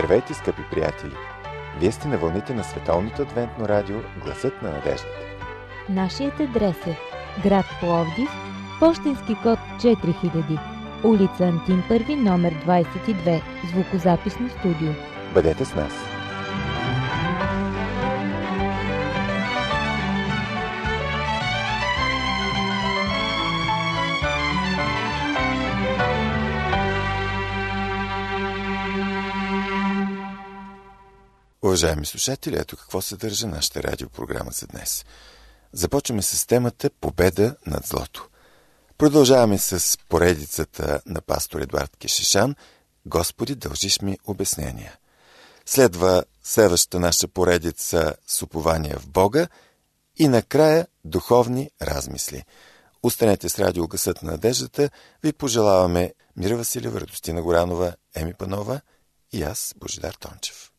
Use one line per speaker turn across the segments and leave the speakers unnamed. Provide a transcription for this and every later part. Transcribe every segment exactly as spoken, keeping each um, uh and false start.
Здравейте, скъпи приятели! Вие сте на вълните на Световното адвентно радио Гласът на надеждата.
Нашият адрес е град Пловдив, пощенски код четири хиляди, улица Антим първи, номер двадесет и две, звукозаписно студио.
Бъдете с нас! Уважаеми слушатели, ето какво съдържа нашата радиопрограма за днес. Започваме с темата Победа над злото. Продължаваме с поредицата на пастор Едуард Кешишан Господи, дължиш ми обяснения. Следва следващата наша поредица с упование в Бога и накрая духовни размисли. Останете с радио Гласът на надеждата. Ви пожелаваме Мира Василева, Радостина Горанова, Еми Панова и аз, Божидар Тончев.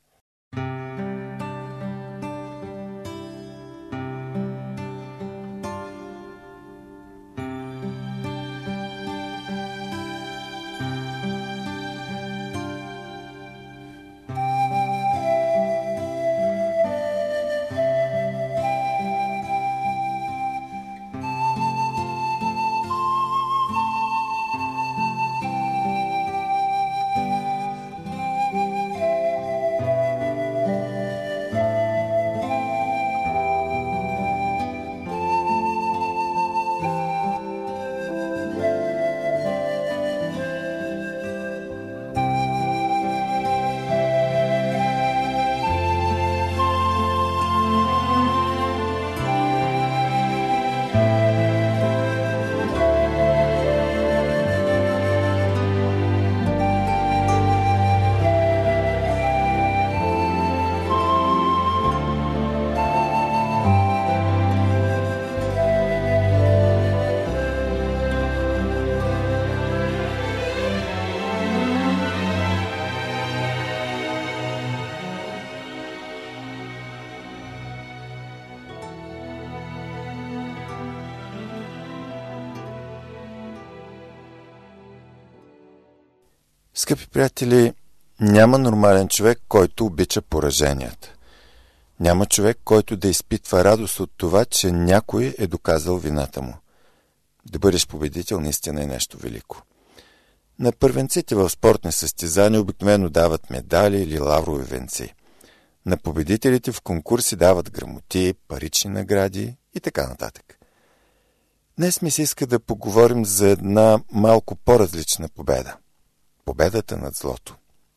Скъпи приятели, няма нормален човек, който обича пораженията. Няма човек, който да изпитва радост от това, че някой е доказал вината му. Да бъдеш победител наистина е нещо велико. На първенците в спортни състезания обикновено дават медали или лаврови венци. На победителите в конкурси дават грамоти, парични награди и така нататък. Днес ми се иска да поговорим за една малко по-различна победа. Победата над злото.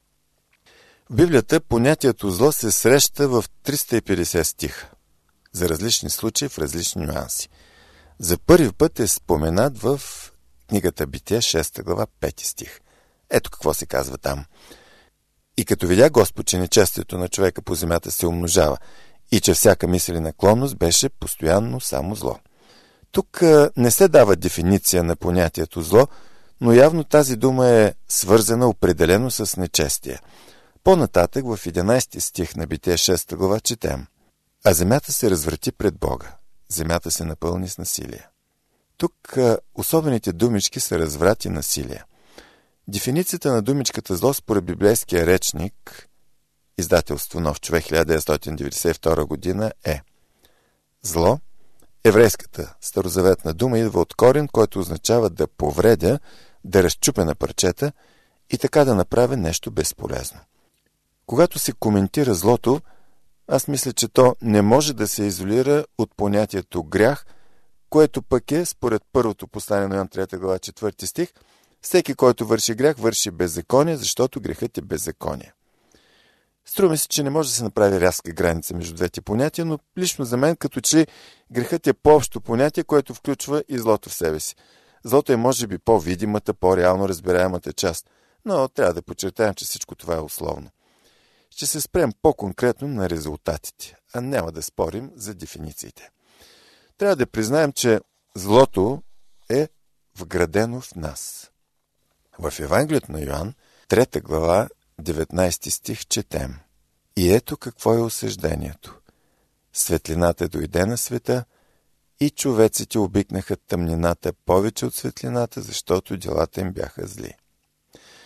В Библията понятието зло се среща в триста и петдесет стиха, за различни случаи в различни нюанси. За първи път е споменат в книгата Битие, шеста глава, пети стих. Ето какво се казва там. И като видя Господ, че нечестието на човека по земята се умножава и че всяка мисъл и наклонност беше постоянно само зло. Тук не се дава дефиниция на понятието зло, но явно тази дума е свързана определено с нечестие. По-нататък в единадесети стих на Битие шеста глава четем: а земята се разврати пред Бога, земята се напълни с насилие. Тук особените думички са разврат и насилие. Дефиницията на думичката зло според библейския речник, издателство Нов човек, хиляда деветстотин деветдесет и втора година, е: зло, еврейската старозаветна дума, идва от корен, който означава да повредя, да разчупя на парчета и така да направя нещо безполезно. Когато се коментира злото, аз мисля, че то не може да се изолира от понятието грях, което пък е, според първото послание на Йоан трета глава, четвърти стих, всеки, който върши грях, върши беззаконие, защото грехът е беззаконие. Струва ми се, че не може да се направи рязка граница между двете понятия, но лично за мен, като че грехът е по-общо понятие, което включва и злото в себе си. Злото е може би по-видимата, по-реално разбираемата част, но трябва да подчертаем, че всичко това е условно. Ще се спрем по-конкретно на резултатите, а няма да спорим за дефинициите. Трябва да признаем, че злото е вградено в нас. В Евангелието на Йоан, трета глава, деветнадесети стих четем: и ето какво е осъждението. Светлината дойде на света и човеците обикнаха тъмнината повече от светлината, защото делата им бяха зли.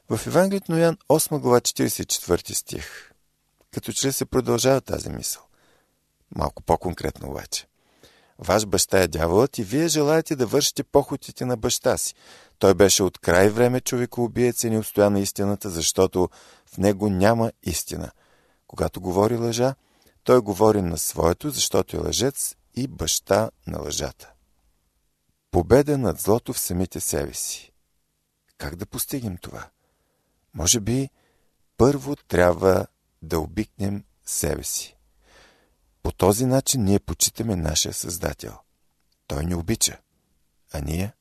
В Евангелието на Йоан, осма глава, четиридесет и четвърти стих, като че ли се продължава тази мисъл. Малко по-конкретно обаче. Ваш баща е дяволът и вие желаете да вършите похотите на баща си. Той беше от край време човекоубиец и не устоя на истината, защото в него няма истина. Когато говори лъжа, той говори на своето, защото е лъжец и баща на лъжата. Победа над злото в самите себе си. Как да постигнем това? Може би първо трябва да обикнем себе си. По този начин ние почитаме нашия Създател. Той ни обича. А ние?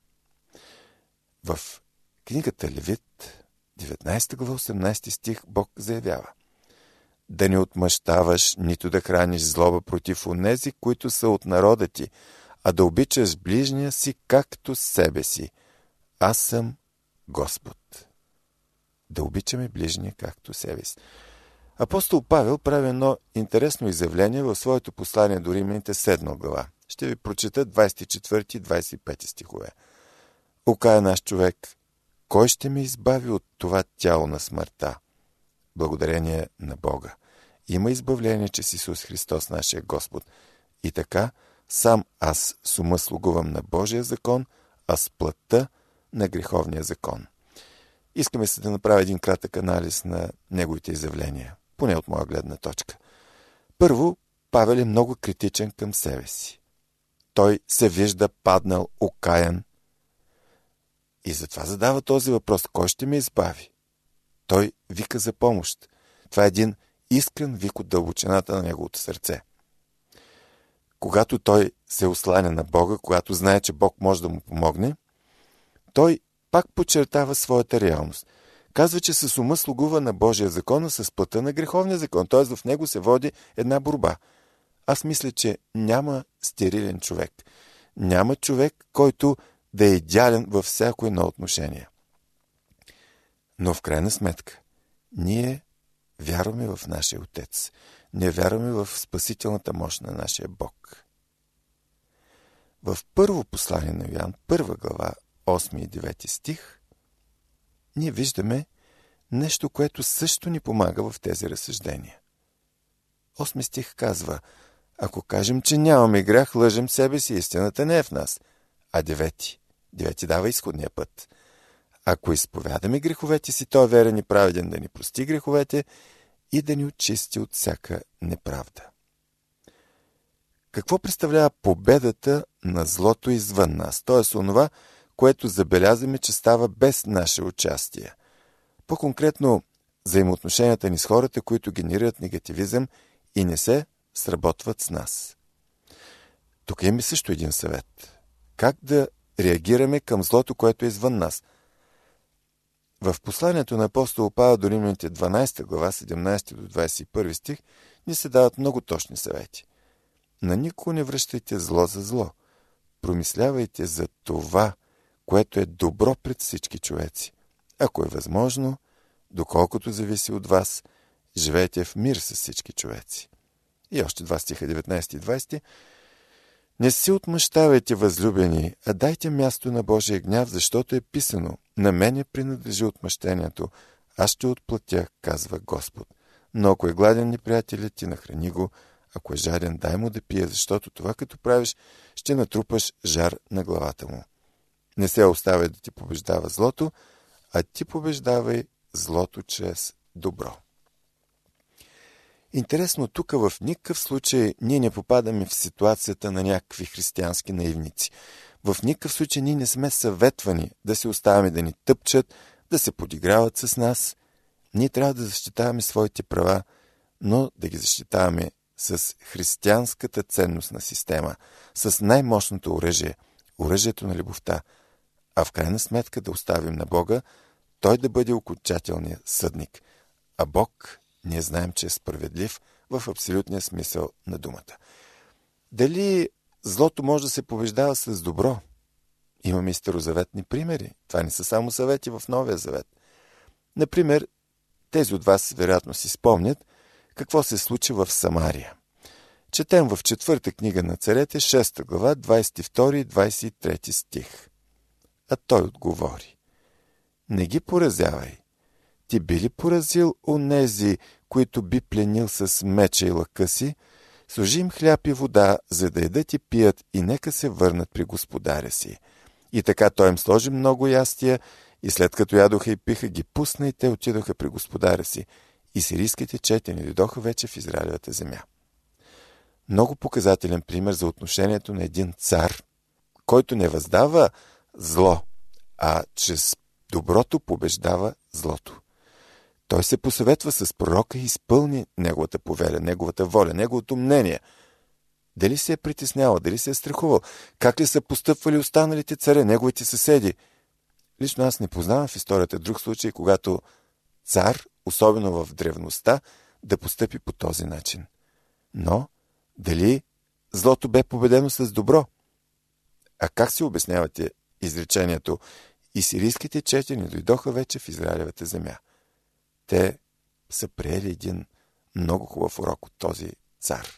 В книгата Левит, деветнадесета глава, осемнадесети стих, Бог заявява: да не отмъщаваш, нито да храниш злоба против онези, които са от народа ти, а да обичаш ближния си, както себе си. Аз съм Господ. Да обичаме ближния, както себе си. Апостол Павел прави едно интересно изявление в своето послание до Римляните, седма глава. Ще ви прочета двадесет и четвърти и двадесет и пети стихове. Окая наш човек, кой ще ме избави от това тяло на смъртта? Благодарение на Бога. Има избавление чрез Исус Христос, нашия Господ. И така, сам аз с ума слугувам на Божия закон, а с плътта на греховния закон. Искаме се да направя един кратък анализ на неговите изявления, поне от моя гледна точка. Първо, Павел е много критичен към себе си. Той се вижда паднал, окаян. И затова задава този въпрос: кой ще ме избави? Той вика за помощ. Това е един искрен вик от дълбочината на неговото сърце. Когато той се осланя на Бога, когато знае, че Бог може да му помогне, той пак подчертава своята реалност. Казва, че с ума слугува на Божия закон, а с плътта на греховния закон. Т.е. в него се води една борба. Аз мисля, че няма стерилен човек. Няма човек, който да е идеален във всяко едно отношение. Но в крайна сметка, ние вярваме в нашия Отец. Ние вярваме в спасителната мощ на нашия Бог. В първо послание на Йоан, първа глава, осми и девети стих, ние виждаме нещо, което също ни помага в тези разсъждения. Осми стих казва: ако кажем, че нямаме грях, лъжем себе си, истината не е в нас. А девети, девети дава изходния път. Ако изповядаме греховете си, той е верен и праведен да ни прости греховете и да ни очисти от всяка неправда. Какво представлява победата на злото извън нас? Т.е. онова, което забелязваме, че става без наше участие. По-конкретно, взаимоотношенията ни с хората, които генерират негативизъм и не се сработват с нас. Тук имаме също един съвет. Как да реагираме към злото, което е извън нас? В посланието на апостол Павел до Римляните, дванадесета глава, седемнадесети до двадесет и първи стих, ни се дават много точни съвети. На никого не връщайте зло за зло. Промислявайте за това, което е добро пред всички човеци. Ако е възможно, доколкото зависи от вас, живейте в мир с всички човеци. И още два стиха, деветнадесети и двадесети. Не си отмъщавайте, възлюбени, а дайте място на Божия гняв, защото е писано: на мене принадлежи отмъщението, аз ще отплатя, казва Господ. Но ако е гладен неприятелят ти, нахрани го, ако е жаден, дай му да пие, защото това като правиш, ще натрупаш жар на главата му. Не се оставяй да ти побеждава злото, а ти побеждавай злото чрез добро. Интересно, тук в никакъв случай ние не попадаме в ситуацията на някакви християнски наивници. В никакъв случай ние не сме съветвани да се оставяме да ни тъпчат, да се подиграват с нас. Ние трябва да защитаваме своите права, но да ги защитаваме с християнската ценностна система, с най-мощното оръжие, оръжието на любовта, а в крайна сметка да оставим на Бога, Той да бъде окончателният съдник. А Бог, ние знаем, че е справедлив в абсолютния смисъл на думата. Дали злото може да се побеждава с добро? Имаме и старозаветни примери. Това не са само съвети в Новия завет. Например, тези от вас вероятно си спомнят какво се случи в Самария. Четем в четвърта книга на царете, шеста глава, двадесет и втори и двадесет и трети стих. А той отговори: не ги поразявай, ти би ли поразил онези, които би пленил с меча и лъка си? Сложи им хляб и вода, за да ядат и пият, и нека се върнат при господаря си. И така той им сложи много ястия, и след като ядоха и пиха, ги пусна и те отидоха при господаря си. И сирийските четени дойдоха вече в Израилевата земя. Много показателен пример за отношението на един цар, който не въздава зло, а чрез доброто побеждава злото. Той се посъветва с пророка и изпълни неговата повеля, неговата воля, неговото мнение. Дали се е притеснявал, дали се е страхувал, как ли са постъпвали останалите царе, неговите съседи. Лично аз не познавам в историята друг случай, когато цар, особено в древността, да постъпи по този начин. Но дали злото бе победено с добро? А как си обяснявате изречението «И сирийските четени дойдоха вече в Израилевата земя»? Те са приели един много хубав урок от този цар.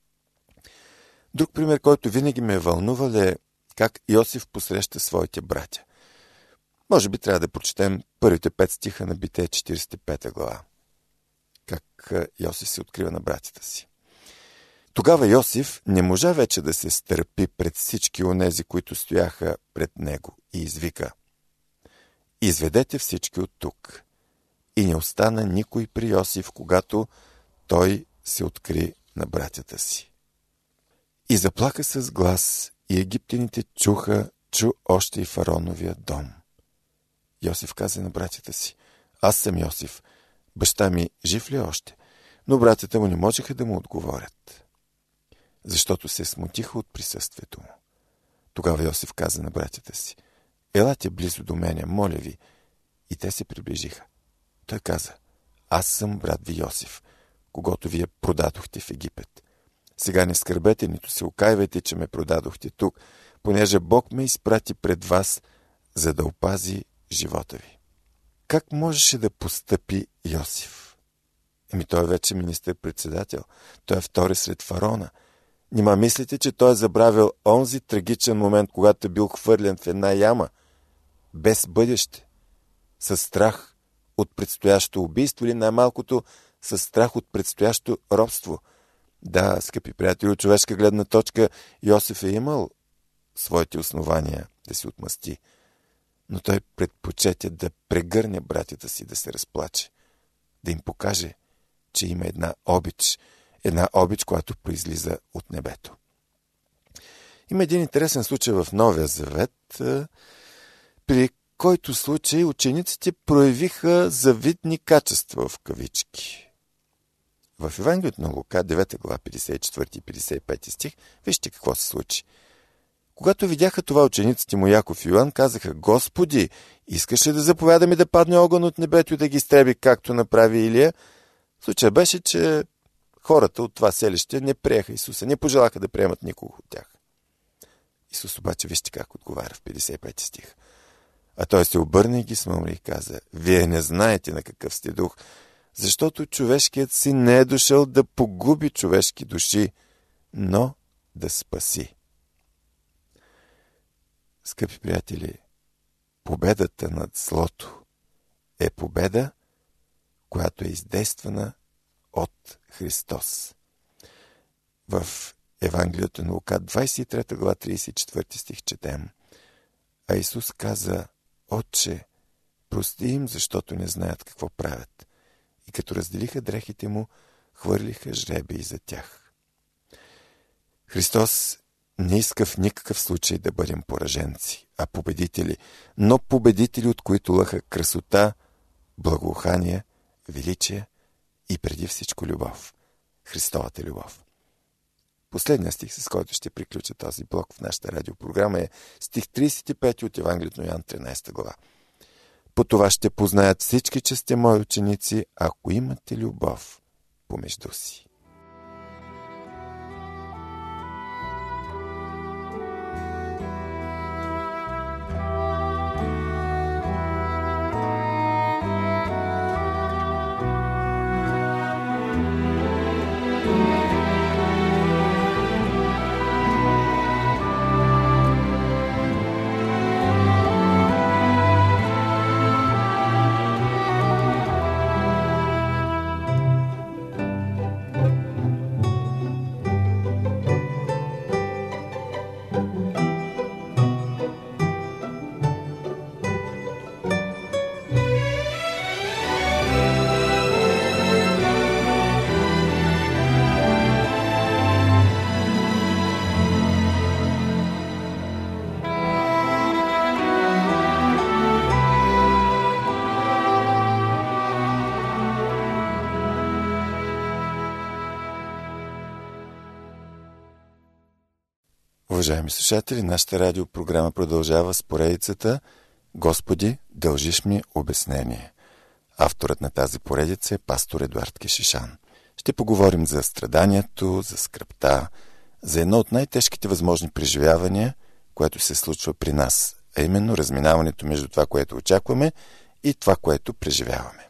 Друг пример, който винаги ме е вълнувал, е как Йосиф посреща своите братя. Може би трябва да прочетем първите пет стиха на Битие четиридесет и пета глава. Как Йосиф се открива на братята си. Тогава Йосиф не можа вече да се стърпи пред всички онези, които стояха пред него, и извика: «Изведете всички от тук». И не остана никой при Йосиф, когато той се откри на братята си. И заплака с глас, и египтяните чуха, чу още и фараоновия дом. Йосиф каза на братята си: «Аз съм Йосиф, баща ми жив ли е още?» Но братята му не можеха да му отговорят, защото се смутиха от присъствието му. Тогава Йосиф каза на братята си: «Елате близо до мене, моля ви». И те се приближиха. Той каза: «Аз съм брат ви Йосиф, когото вие продадохте в Египет. Сега не скърбете, нито се окайвайте, че ме продадохте тук, понеже Бог ме изпрати пред вас, за да опази живота ви». Как можеше да постъпи Йосиф? Еми, той е вече министър-председател. Той е втори след фараона. Нима мислите, че той е забравил онзи трагичен момент, когато е бил хвърлен в една яма, без бъдеще, със страх от предстоящо убийство или най-малкото със страх от предстоящо робство? Да, скъпи приятели, от човешка гледна точка Йосиф е имал своите основания да се отмъсти, но той предпочете да прегърне братята си, да се разплаче, да им покаже, че има една обич, една обич, която произлиза от небето. Има един интересен случай в Новия Завет, при който случай учениците проявиха завидни качества в кавички. В Евангелието на Лука, девета глава, петдесет и четвърти и петдесет и пети стих, вижте какво се случи. Когато видяха това, учениците му Яков и Йоан казаха: «Господи, искаш ли да заповядаме да падне огън от небето и да ги изтреби, както направи Илия?» Случай беше, че хората от това селище не приеха Исуса, не пожелаха да приемат никого от тях. Исус обаче, вижте как отговаря в петдесет и пети стих. А той се обърна и ги смъмри и каза: «Вие не знаете на какъв сте дух, защото човешкият син не е дошъл да погуби човешки души, но да спаси». Скъпи приятели, победата над злото е победа, която е издействана от Христос. В Евангелието на Лука, двадесет и трета глава, тридесет и четвърти стих четем: «А Исус каза: Отче, прости им, защото не знаят какво правят. И като разделиха дрехите му, хвърлиха жребий за тях». Христос не иска в никакъв случай да бъдем пораженци, а победители, но победители, от които лъха красота, благоухание, величие и преди всичко любов. Христовата любов. Последният стих, с който ще приключа този блок в нашата радиопрограма, е стих тридесет и пети от Евангелието на Йоан, тринадесета глава. «По това ще познаят всички, че сте мои ученици, ако имате любов помежду си». Уважаеми слушатели, нашата радиопрограма продължава с поредицата "Господи, дължиш ми обяснение". Авторът на тази поредица е пастор Едуард Кешишан. Ще поговорим за страданието, за скръбта, за едно от най-тежките възможни преживявания, което се случва при нас, а именно разминаването между това, което очакваме, и това, което преживяваме.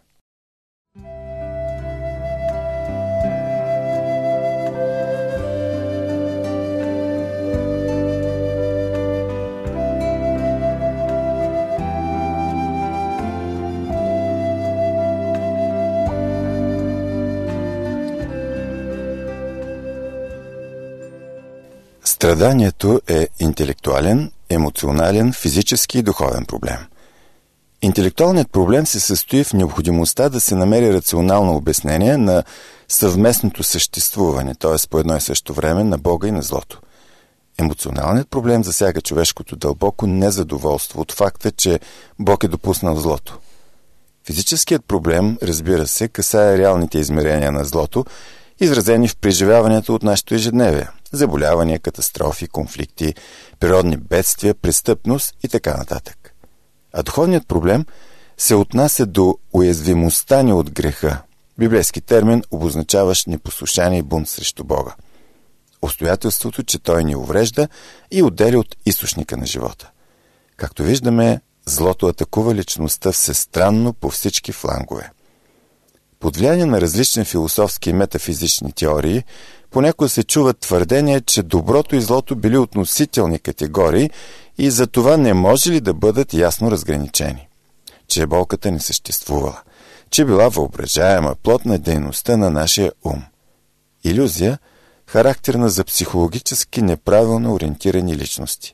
Страданието е интелектуален, емоционален, физически и духовен проблем. Интелектуалният проблем се състои в необходимостта да се намери рационално обяснение на съвместното съществуване, т.е. по едно и също време на Бога и на злото. Емоционалният проблем засяга човешкото дълбоко незадоволство от факта, че Бог е допуснал злото. Физическият проблем, разбира се, касае реалните измерения на злото, изразени в преживяването от нашето ежедневие – заболявания, катастрофи, конфликти, природни бедствия, престъпност и така нататък. А духовният проблем се отнася до уязвимостта ни от греха, библейски термин, обозначаващ непослушание и бунт срещу Бога. Обстоятелството, че Той ни уврежда и отделя от източника на живота. Както виждаме, злото атакува личността всестранно по всички флангове. Под влияние на различни философски и метафизични теории, понякога се чуват твърдения, че доброто и злото били относителни категории и за това не може ли да бъдат ясно разграничени. Че болката не съществувала, че била въображаема плод на дейността на нашия ум. Илюзия, характерна за психологически неправилно ориентирани личности.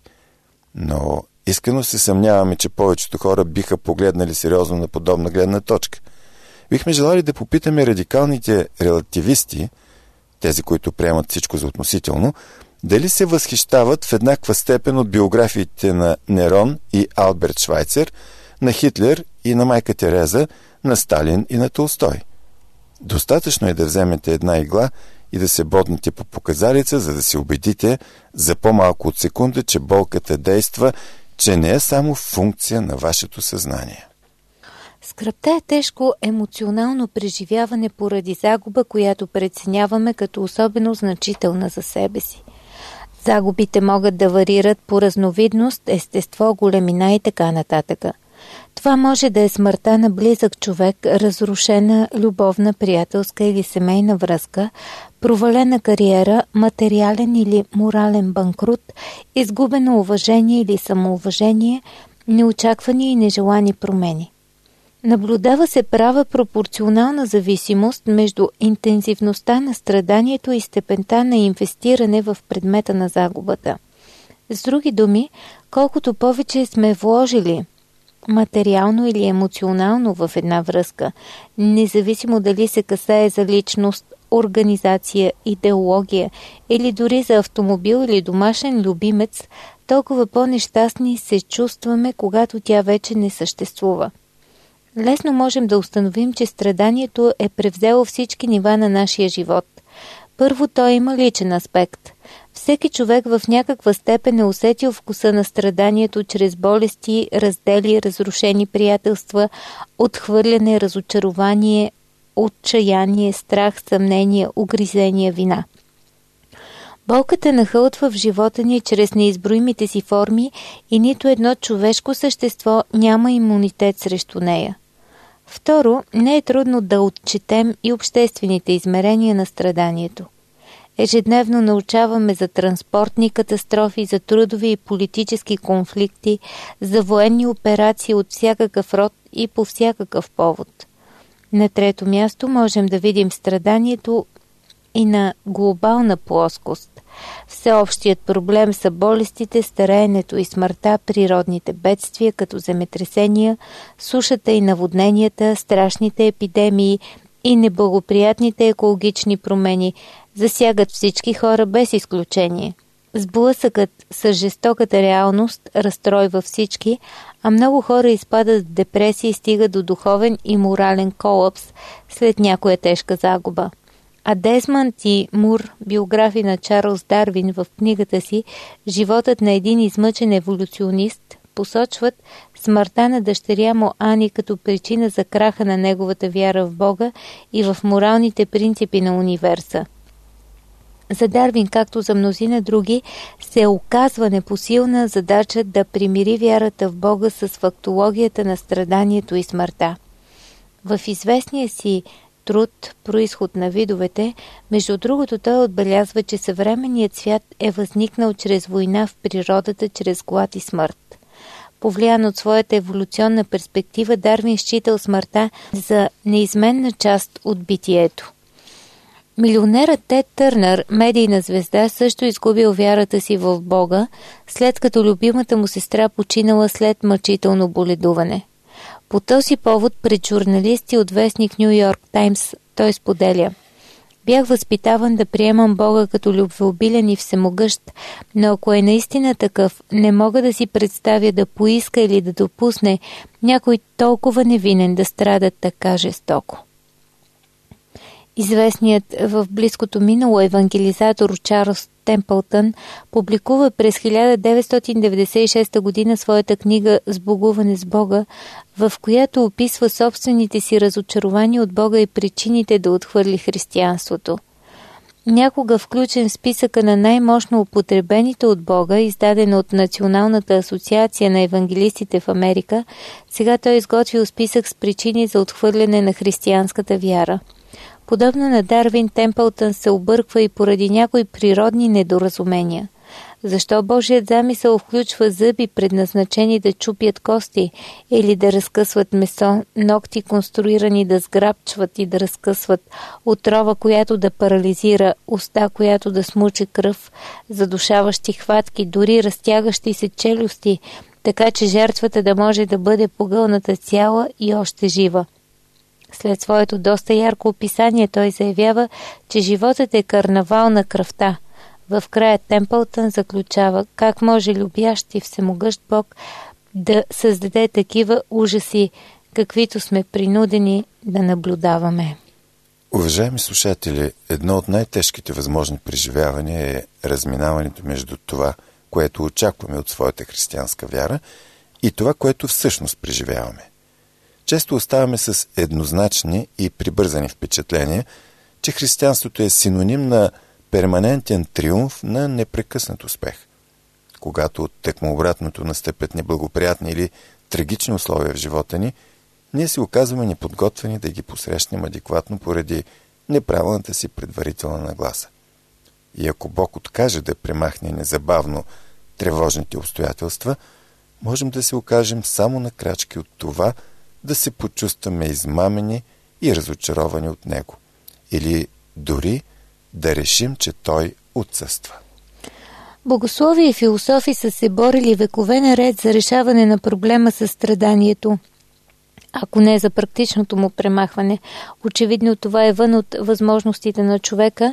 Но искрено се съмняваме, че повечето хора биха погледнали сериозно на подобна гледна точка. Бихме желали да попитаме радикалните релативисти, тези, които приемат всичко за относително, дали се възхищават в еднаква степен от биографиите на Нерон и Алберт Швайцер, на Хитлер и на майка Тереза, на Сталин и на Толстой. Достатъчно е да вземете една игла и да се боднете по показалица, за да се убедите за по-малко от секунда, че болката действа, че не е само функция на вашето съзнание.
Скръбта е тежко емоционално преживяване поради загуба, която преценяваме като особено значителна за себе си. Загубите могат да варират по разновидност, естество, големина и така нататък. Това може да е смъртта на близък човек, разрушена любовна, приятелска или семейна връзка, провалена кариера, материален или морален банкрут, изгубено уважение или самоуважение, неочаквани и нежелани промени. Наблюдава се права пропорционална зависимост между интензивността на страданието и степента на инвестиране в предмета на загубата. С други думи, колкото повече сме вложили материално или емоционално в една връзка, независимо дали се касае за личност, организация, идеология или дори за автомобил или домашен любимец, толкова по-нещастни се чувстваме, когато тя вече не съществува. Лесно можем да установим, че страданието е превзело всички нива на нашия живот. Първо, той има личен аспект. Всеки човек в някаква степен е усетил вкуса на страданието чрез болести, раздели, разрушени приятелства, отхвърляне, разочарование, отчаяние, страх, съмнение, угризение, вина. Болката нахълтва в живота ни чрез неизброимите си форми и нито едно човешко същество няма имунитет срещу нея. Второ, не е трудно да отчетем и обществените измерения на страданието. Ежедневно научаваме за транспортни катастрофи, за трудови и политически конфликти, за военни операции от всякакъв род и по всякакъв повод. На трето място можем да видим страданието и на глобална плоскост. Всеобщият проблем са болестите, стареенето и смъртта, природните бедствия, като земетресения, сушата и наводненията, страшните епидемии и неблагоприятните екологични промени засягат всички хора без изключение. Сблъсъкът с жестоката реалност разстройва всички, а много хора изпадат в депресия и стигат до духовен и морален колапс след някоя тежка загуба. А Десмънд и Мур, биографи на Чарлз Дарвин, в книгата си «Животът на един измъчен еволюционист», посочват смъртта на дъщеря му Ани като причина за краха на неговата вяра в Бога и в моралните принципи на универса. За Дарвин, както за мнозина други, се оказва непосилна задача да примири вярата в Бога с фактологията на страданието и смъртта. В известния си труд «Произход на видовете», между другото, той отбелязва, че съвременният свят е възникнал чрез война в природата, чрез глад и смърт. Повлиян от своята еволюционна перспектива, Дарвин считал смъртта за неизменна част от битието. Милионерът Тед Търнър, медийна звезда, също изгубил вярата си в Бога, след като любимата му сестра починала след мъчително боледуване. По този повод пред журналисти от вестник Ню Йорк Таймс той споделя: «Бях възпитаван да приемам Бога като любвеобилен и всемогъщ, но ако е наистина такъв, не мога да си представя да поиска или да допусне някой толкова невинен да страда така жестоко». Известният в близкото минало евангелизатор Чарлз Темпълтън публикува през хиляда деветстотин деветдесет и шеста година своята книга «Сбогуване с Бога», в която описва собствените си разочарования от Бога и причините да отхвърли християнството. Някога включен в списъка на най-мощно употребените от Бога, издаден от Националната асоциация на евангелистите в Америка, сега той изготвил списък с причини за отхвърляне на християнската вяра. Подобно на Дарвин, Темпълтън се обърква и поради някои природни недоразумения. Защо Божият замисъл включва зъби, предназначени да чупят кости, или да разкъсват месо, ногти, конструирани да сграбчват и да разкъсват, отрова, която да парализира, уста, която да смуче кръв, задушаващи хватки, дори разтягащи се челюсти, така че жертвата да може да бъде погълната цяла и още жива? След своето доста ярко описание той заявява, че животът е карнавал на кръвта. В края Темпълтън заключава как може любящ и всемогъщ Бог да създаде такива ужаси, каквито сме принудени да наблюдаваме.
Уважаеми слушатели, едно от най-тежките възможни преживявания е разминаването между това, което очакваме от своята християнска вяра, и това, което всъщност преживяваме. Често оставаме с еднозначни и прибързани впечатления, че християнството е синоним на перманентен триумф на непрекъснат успех. Когато от тъкмо обратното настъпят неблагоприятни или трагични условия в живота ни, ние се оказваме неподготвени да ги посрещнем адекватно поради неправилната си предварителна нагласа. И ако Бог откаже да премахне незабавно тревожните обстоятелства, можем да се окажем само на крачки от това да се почувстваме измамени и разочаровани от Него. Или дори да решим, че Той отсъства.
Богослови и философи са се борили векове наред за решаване на проблема със страданието, ако не за практичното му премахване. Очевидно това е вън от възможностите на човека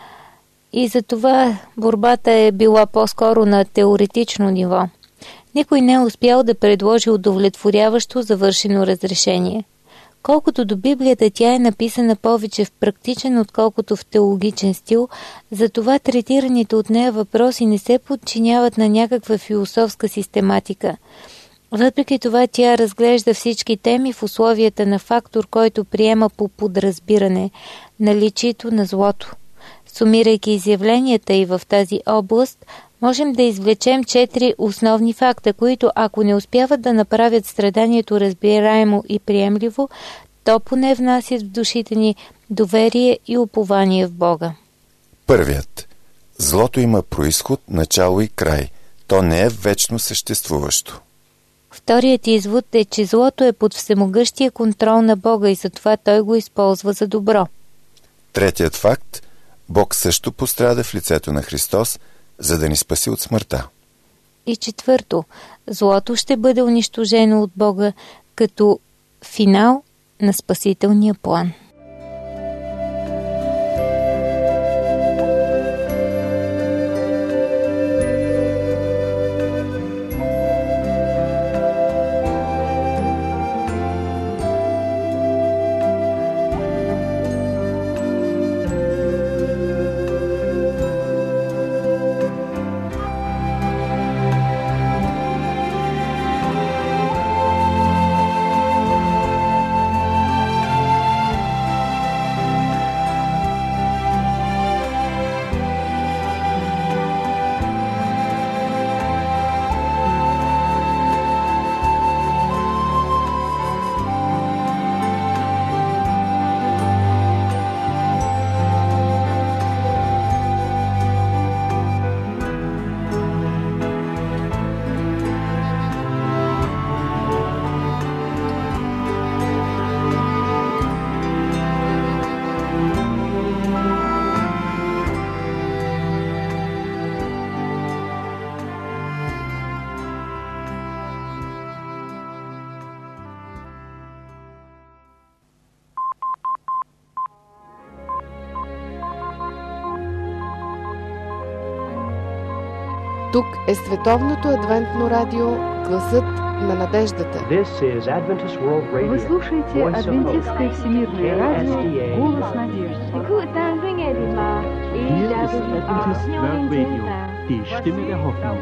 и затова борбата е била по-скоро на теоретично ниво. Никой не е успял да предложи удовлетворяващо завършено разрешение. Колкото до Библията, тя е написана повече в практичен, отколкото в теологичен стил, затова третираните от нея въпроси не се подчиняват на някаква философска систематика. Въпреки това тя разглежда всички теми в условията на фактор, който приема по подразбиране наличието на злото. Сумирайки изявленията и в тази област, можем да извлечем четири основни факта, които ако не успяват да направят страданието разбираемо и приемливо, то поне внасят в душите ни доверие и упование в Бога.
Първият. Злото има происход, начало и край. То не е вечно съществуващо.
Вторият извод е, че злото е под всемогъщия контрол на Бога и затова Той го използва за добро.
Третият факт. Бог също пострада в лицето на Христос, за да ни спаси от смъртта.
И четвърто, злото ще бъде унищожено от Бога като финал на спасителния план.
Тук е Световното адвентно радио, гласът на надеждата.
Вы слушаете Адвентистское всемирное радио, голос надежды.
Hier ist Adventist World Radio, die Stimme der Hoffnung.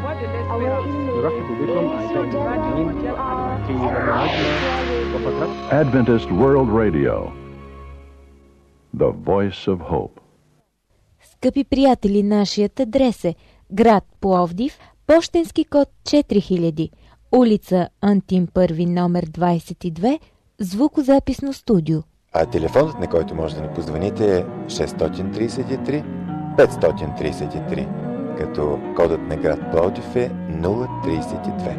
Adventist World Radio, the voice of hope.
Скъпи приятели, нашият адрес е град Пловдив, пощенски код четири хиляди, улица Антим първи, номер двадесет и две, звукозаписно студио.
А телефонът, на който може да ни позвоните, е шест три три пет три три, като кодът на град Пловдив е нула тридесет и две.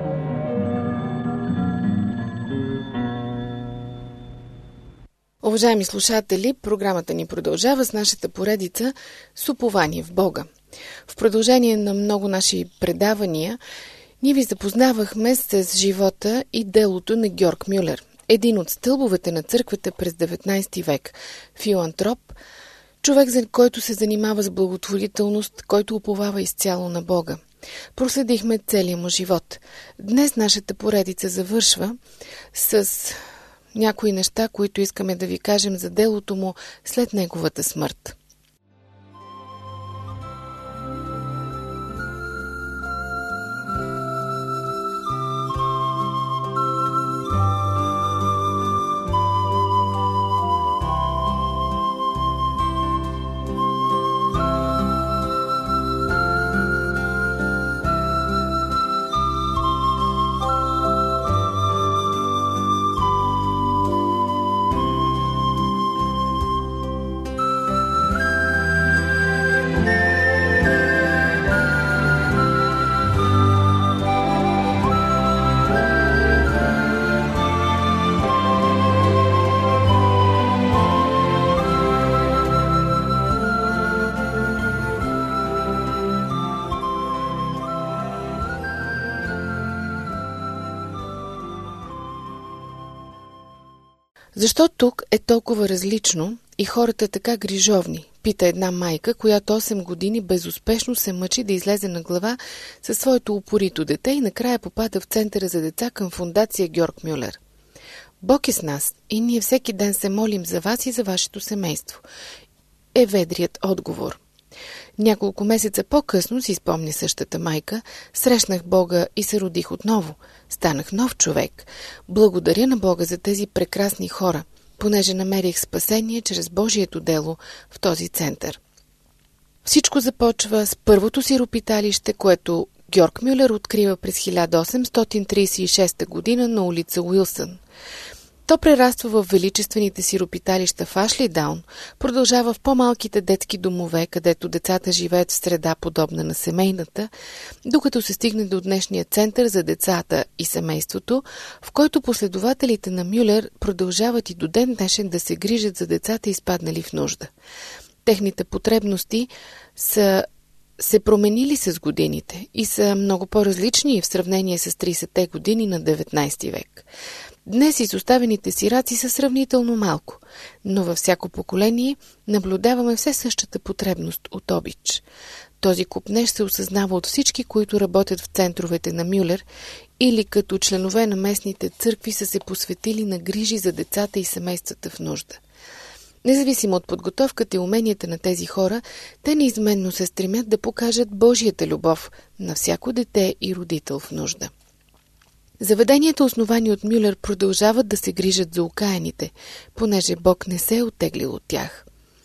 Уважаеми слушатели, програмата ни продължава с нашата поредица с упование в Бога. В продължение на много наши предавания, ние ви запознавахме с живота и делото на Георг Мюлер, един от стълбовете на църквата през деветнадесети век, филантроп, човек, за който се занимава с благотворителност, който уповава изцяло на Бога. Проследихме целия му живот. Днес нашата поредица завършва с някои неща, които искаме да ви кажем за делото му след неговата смърт. Защо тук е толкова различно и хората така грижовни? Пита една майка, която осем години безуспешно се мъчи да излезе на глава със своето упорито дете и накрая попада в центъра за деца към фондация Георг Мюлер. Бог е с нас и ние всеки ден се молим за вас и за вашето семейство. Е ведрият отговор. Няколко месеца по-късно, си спомня същата майка, срещнах Бога и се родих отново. Станах нов човек. Благодаря на Бога за тези прекрасни хора, понеже намерих спасение чрез Божието дело в този център. Всичко започва с първото сиропиталище, което Георг Мюлер открива през хиляда осемстотин тридесет и шеста година на улица Уилсън. То прераства в величествените сиропиталища в Ашлидаун, продължава в по-малките детски домове, където децата живеят в среда подобна на семейната, докато се стигне до днешния център за децата и семейството, в който последователите на Мюлер продължават и до ден днешен да се грижат за децата, изпаднали в нужда. Техните потребности са се променили с годините и са много по-различни в сравнение с тридесетте години на деветнадесети век. Днес изоставените сираци са сравнително малко, но във всяко поколение наблюдаваме все същата потребност от обич. Този купнеж се осъзнава от всички, които работят в центровете на Мюлер или като членове на местните църкви са се посветили на грижи за децата и семействата в нужда. Независимо от подготовката и уменията на тези хора, те неизменно се стремят да покажат Божията любов на всяко дете и родител в нужда. Заведенията, основани от Мюлер, продължават да се грижат за окаяните, понеже Бог не се е оттеглил от тях.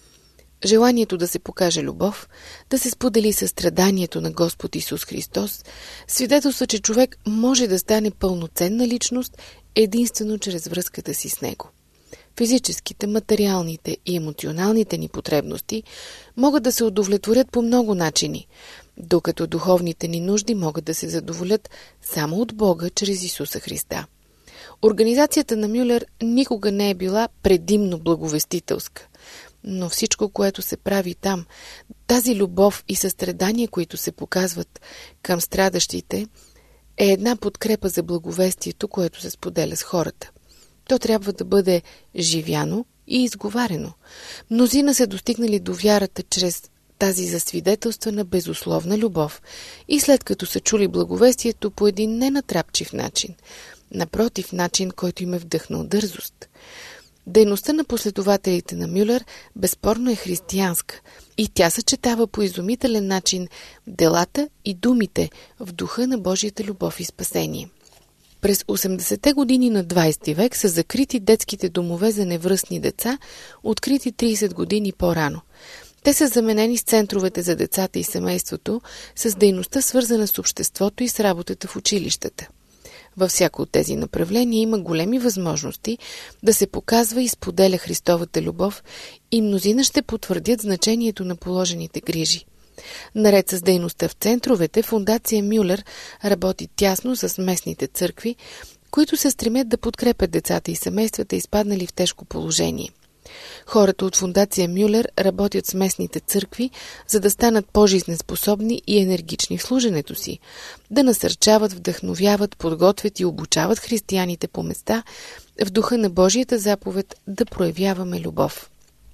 Желанието да се покаже любов, да се сподели състраданието на Господ Исус Христос, свидетелства, че човек може да стане пълноценна личност единствено чрез връзката си с Него. Физическите, материалните и емоционалните ни потребности могат да се удовлетворят по много начини, докато духовните ни нужди могат да се задоволят само от Бога чрез Исуса Христа. Организацията на Мюлер никога не е била предимно благовестителска, но всичко, което се прави там, тази любов и състрадание, които се показват към страдащите, е една подкрепа за благовестието, което се споделя с хората. То трябва да бъде живяно и изговарено. Мнозина са достигнали до вярата чрез тази засвидетелствана безусловна любов и след като са чули благовестието по един ненатрапчив начин, напротив, начин, който им е вдъхнал дързост. Дейността на последователите на Мюлер безспорно е християнска и тя съчетава по изумителен начин делата и думите в духа на Божията любов и спасение. През осемдесетте години на двадесети век са закрити детските домове за невръстни деца, открити тридесет години по-рано. Те са заменени с центровете за децата и семейството, с дейността свързана с обществото и с работата в училищата. Във всяко от тези направления има големи възможности да се показва и споделя Христовата любов и мнозина ще потвърдят значението на положените грижи. Наред с дейността в центровете, фондация Мюлер работи тясно с местните църкви, които се стремят да подкрепят децата и семействата, изпаднали в тежко положение. Хората от фондация Мюлер работят с местните църкви, за да станат по-жизнеспособни и енергични в служенето си, да насърчават, вдъхновяват, подготвят и обучават християните по места в духа на Божията заповед да проявяваме любов.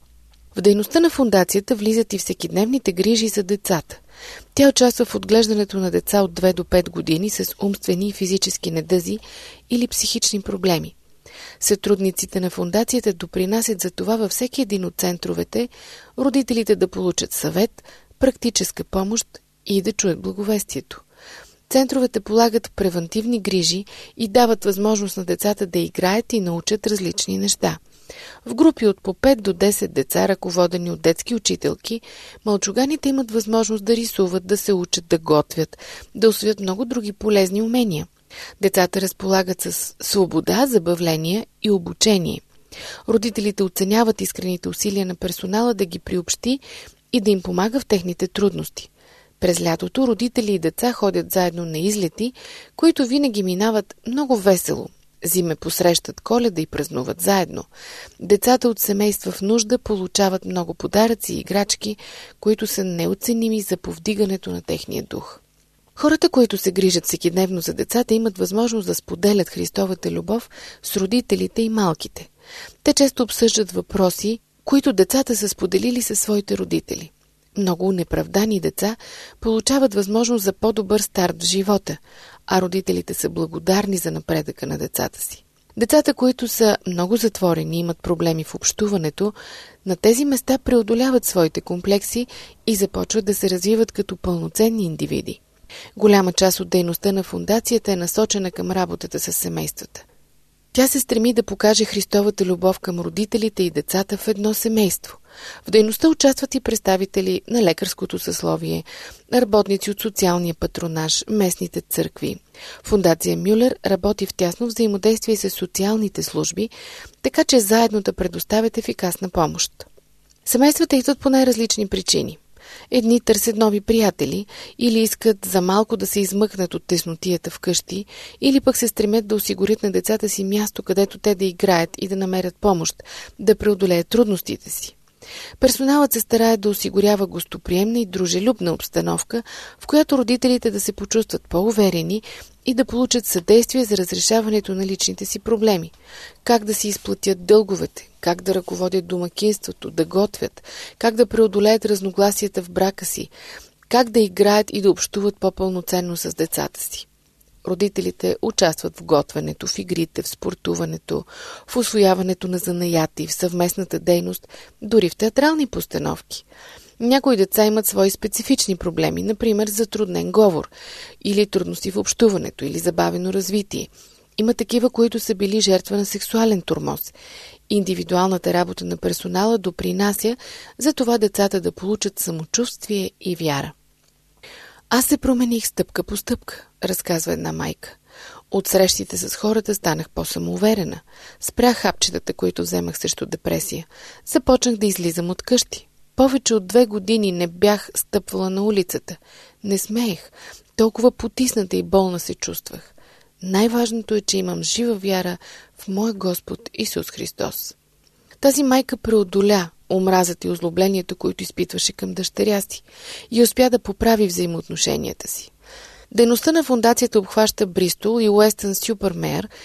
В дейността на фондацията влизат и всекидневните грижи за децата. Тя участва в отглеждането на деца от две до пет години с умствени и физически недъзи или психични проблеми. Сътрудниците на фондацията допринасят за това във всеки един от центровете родителите да получат съвет, практическа помощ и да чуят благовестието. Центровете полагат превантивни грижи и дават възможност на децата да играят и научат различни неща. В групи от по пет до десет деца, ръководени от детски учителки, малчуганите имат възможност да рисуват, да се учат, да готвят, да усвоят много други полезни умения. Децата разполагат с свобода, забавление и обучение. Родителите оценяват искрените усилия на персонала да ги приобщи и да им помага в техните трудности. През лятото родители и деца ходят заедно на излети, които винаги минават много весело. Зиме посрещат Коледа и празнуват заедно. Децата от семейства в нужда получават много подаръци и играчки, които са неоценими за повдигането на техния дух. Хората, които се грижат всекидневно за децата, имат възможност да споделят Христовата любов с родителите и малките. Те често обсъждат въпроси, които децата са споделили със своите родители. Много неправдани деца получават възможност за по-добър старт в живота, а родителите са благодарни за напредъка на децата си. Децата, които са много затворени и имат проблеми в общуването, на тези места преодоляват своите комплекси и започват да се развиват като пълноценни индивиди. Голяма част от дейността на фондацията е насочена към работата с семействата. Тя се стреми да покаже Христовата любов към родителите и децата в едно семейство. В дейността участват и представители на лекарското съсловие, работници от социалния патронаж, местните църкви. Фондация Мюлер работи в тясно взаимодействие с социалните служби, така че заедно да предоставят ефикасна помощ. Семействата идват по най-различни причини. Едни търсят нови приятели или искат за малко да се измъкнат от теснотията вкъщи, или пък се стремят да осигурят на децата си място, където те да играят и да намерят помощ, да преодолеят трудностите си. Персоналът се старае да осигурява гостоприемна и дружелюбна обстановка, в която родителите да се почувстват по-уверени и да получат съдействие за разрешаването на личните си проблеми. Как да си изплатят дълговете, как да ръководят домакинството, да готвят, как да преодолеят разногласията в брака си, как да играят и да общуват по-пълноценно с децата си. Родителите участват в готвенето, в игрите, в спортуването, в усвояването на занаяти, в съвместната дейност, дори в театрални постановки. Някои деца имат свои специфични проблеми, например затруднен говор, или трудности в общуването, или забавено развитие. Има такива, които са били жертва на сексуален тормоз. Индивидуалната работа на персонала допринася за това децата да получат самочувствие и вяра. Аз се промених стъпка по стъпка, разказва една майка. От срещите с хората станах по-самоуверена. Спрях хапчетата, които вземах срещу депресия. Започнах да излизам от къщи. Повече от две години не бях стъпвала на улицата. Не смеех. Толкова потисната и болна се чувствах. Най-важното е, че имам жива вяра в моя Господ Исус Христос. Тази майка преодоля омразата и озлоблението, които изпитваше към дъщеря си, и успя да поправи взаимоотношенията си. Дейността на фондацията обхваща Бристол и Уестън Сюпърмер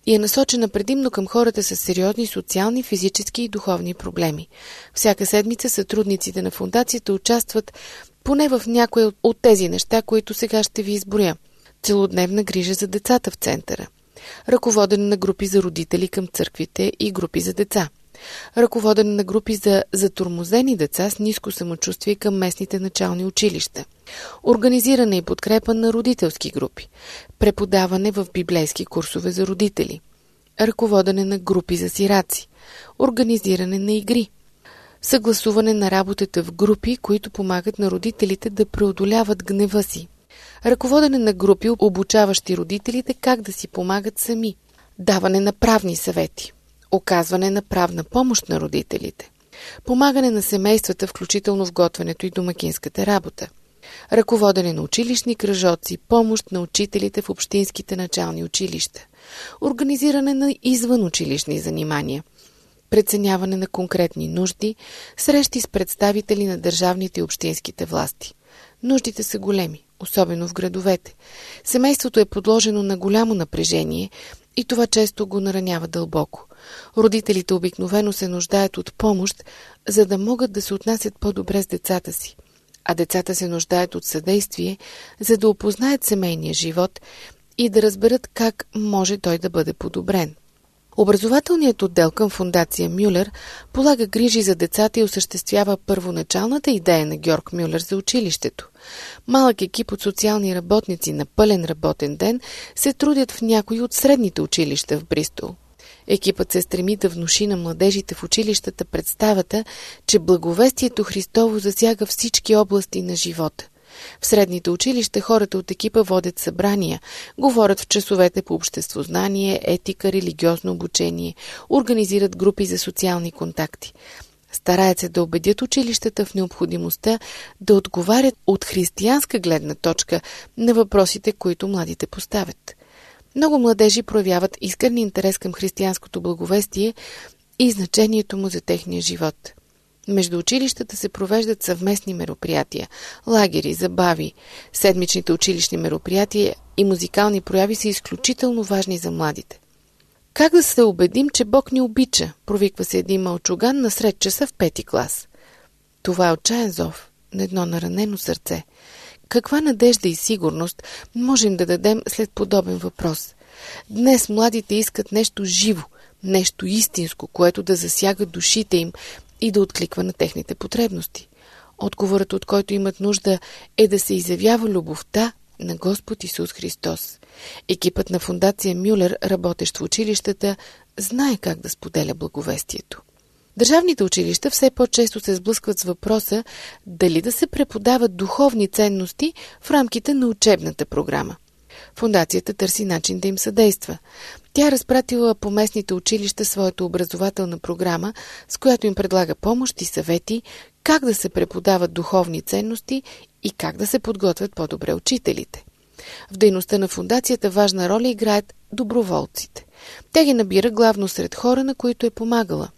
и е насочена предимно към хората с сериозни социални, физически и духовни проблеми. Всяка седмица сътрудниците на фондацията участват поне в някои от тези неща, които сега ще ви изброя. Целодневна грижа за децата в центъра. Ръководене на групи за родители към църквите и групи за деца. Ръководене на групи за затормозени деца с ниско самочувствие към местните начални училища. Организиране и подкрепа на родителски групи. Преподаване в библейски курсове за родители. Ръководене на групи за сираци. Организиране на игри. Съгласуване на работата в групи, които помагат на родителите да преодоляват гнева си. Ръководене на групи, обучаващи родителите как да си помагат сами. Даване на правни съвети. Оказване на правна помощ на родителите. Помагане на семействата, включително в готвенето и домакинската работа. Ръководене на училищни кръжоци, помощ на учителите в общинските начални училища. Организиране на извънучилищни занимания. Преценяване на конкретни нужди, срещи с представители на държавните и общинските власти. Нуждите са големи, особено в градовете. Семейството е подложено на голямо напрежение и това често го наранява дълбоко. Родителите обикновено се нуждаят от помощ, за да могат да се отнасят по-добре с децата си, а децата се нуждаят от съдействие, за да опознаят семейния живот и да разберат как може той да бъде подобрен. Образователният отдел към фондация Мюлер полага грижи за децата и осъществява първоначалната идея на Георг Мюлер за училището. Малък екип от социални работници на пълен работен ден се трудят в някои от средните училища в Бристол. Екипът се стреми да внуши на младежите в училищата представата, че благовестието Христово засяга всички области на живота. В средните училища хората от екипа водят събрания, говорят в часовете по обществознание, етика, религиозно обучение, организират групи за социални контакти. Стараят се да убедят училищата в необходимостта да отговарят от християнска гледна точка на въпросите, които младите поставят. Много младежи проявяват искрен интерес към християнското благовестие и значението му за техния живот. Между училищата се провеждат съвместни мероприятия, лагери, забави. Седмичните училищни мероприятия и музикални прояви са изключително важни за младите. Как да се убедим, че Бог ни обича, провиква се един мълчуган насред часа в пети клас. Това е отчаян зов на едно наранено сърце. Каква надежда и сигурност можем да дадем след подобен въпрос? Днес младите искат нещо живо, нещо истинско, което да засяга душите им и да откликва на техните потребности. Отговорът, от който имат нужда, е да се изявява любовта на Господ Исус Христос. Екипът на фондация Мюлер, работещ в училищата, знае как да споделя благовестието. Държавните училища все по-често се сблъскват с въпроса дали да се преподават духовни ценности в рамките на учебната програма. Фондацията търси начин да им съдейства. Тя разпратила по местните училища своята образователна програма, с която им предлага помощ и съвети как да се преподават духовни ценности и как да се подготвят по-добре учителите. В дейността на фондацията важна роля играят доброволците. Тя ги набира главно сред хора, на които е помагала.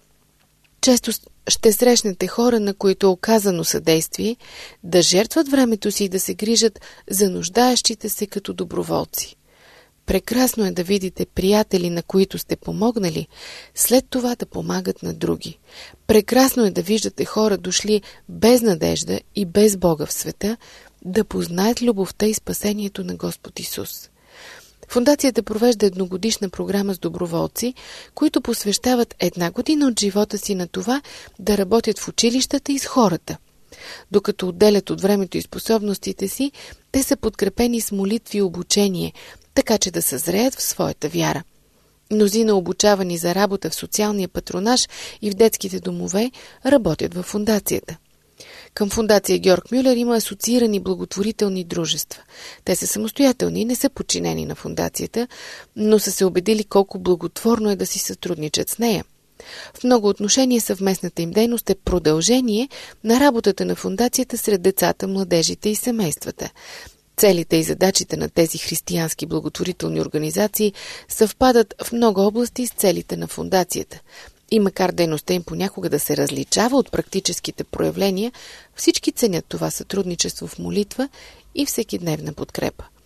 Често ще срещнете хора, на които е оказано съдействие, да жертват времето си и да се грижат за нуждаещите се като доброволци. Прекрасно е да видите приятели, на които сте помогнали, след това да помагат на други. Прекрасно е да виждате хора дошли без надежда и без Бога в света, да познаят любовта и спасението на Господ Исус. Фондацията провежда едногодишна програма с доброволци, които посвещават една година от живота си на това да работят в училищата и с хората. Докато отделят от времето и способностите си, те са подкрепени с молитви и обучение, така че да съзреят в своята вяра. Мнозина, обучавани за работа в социалния патронаж и в детските домове, работят във фондацията. Към фондация Георг Мюлер има асоциирани благотворителни дружества. Те са самостоятелни и не са подчинени на фондацията, но са се убедили колко благотворно е да си сътрудничат с нея. В много отношения съвместната им дейност е продължение на работата на фондацията сред децата, младежите и семействата. Целите и задачите на тези християнски благотворителни организации съвпадат в много области с целите на фондацията. И макар дейността им понякога да се различава от практическите проявления, всички ценят това сътрудничество в молитва и всекидневна подкрепа.